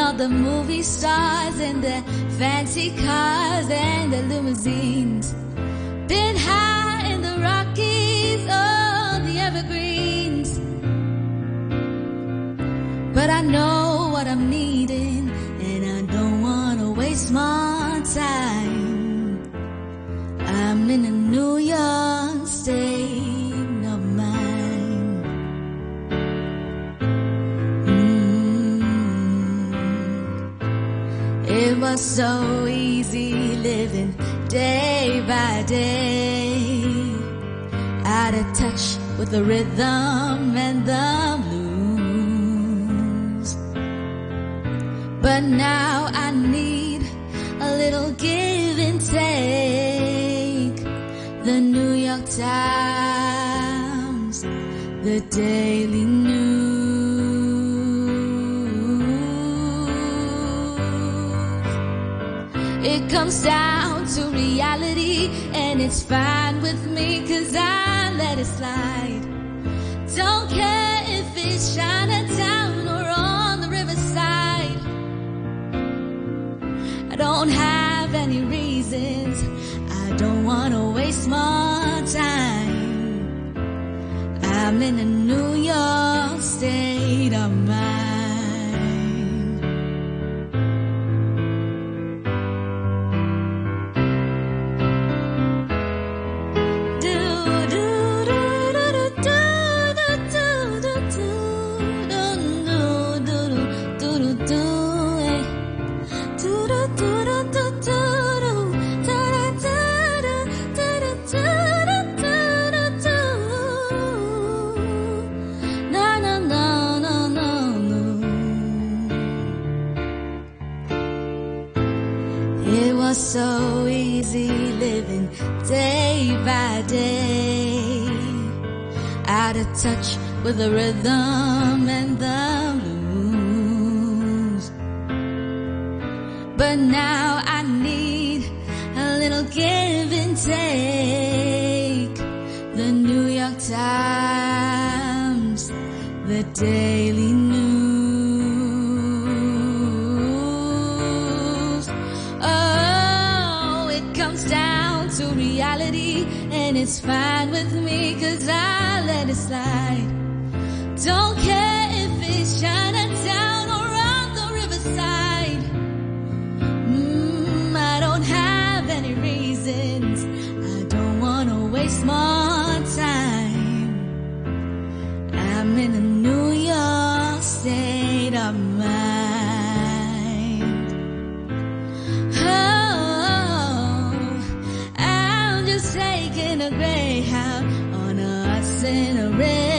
all the movie stars and their fancy cars and their limousines. Been high in the Rockies, oh, the evergreens. But I know what I'm needing, and I don't wanna waste my time. I'm in a New York state of mind. It was so easy living day by day, out of touch with the rhythm and the blues. But now I need a little give and take. The New York Times, the Daily News. It comes down to reality, and it's fine with me, 'cause I let it slide. Don't care if it's Chinatown or on the riverside. I don't have any reasons, I don't wanna waste more time. I'm in a New York state of mind. It was so easy living day by day, out of touch with the rhythm and the blues. But now I need a little give and take. The New York Times, the Daily News. Oh, it comes down to reality, and it's fine with me, 'cause I let it slide. Don't care if it's Chinatown or on the riverside. I don't have any reasons, I don't wanna waste more time. I'm in a New York state of mind. Oh, I'm just taking a Greyhound on a Hudson River.